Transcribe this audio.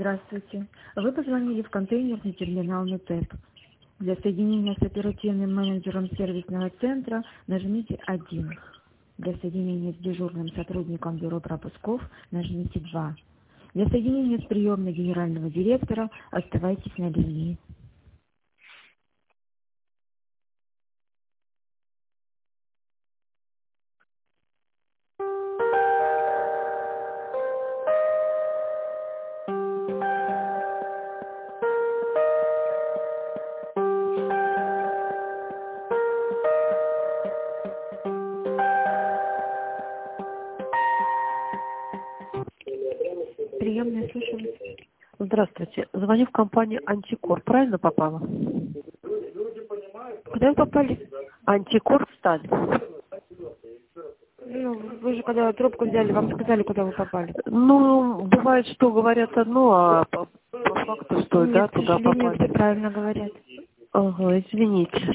Здравствуйте. Вы позвонили в контейнерный терминал НУТЭП. Для соединения с оперативным менеджером сервисного центра нажмите 1. Для соединения с дежурным сотрудником бюро пропусков нажмите 2. Для соединения с приемной генерального директора оставайтесь на линии. Приемная, слушаю. Здравствуйте. Звоню в компанию «Антикор». Правильно попала? Куда вы попали? «Антикор» Сталь. Ну, вы же когда трубку взяли, вам сказали, куда вы попали. Ну, бывает, что говорят одно, а по факту, что Нет, да, к туда сожалению, все попали. правильно говорят. Ага, извините.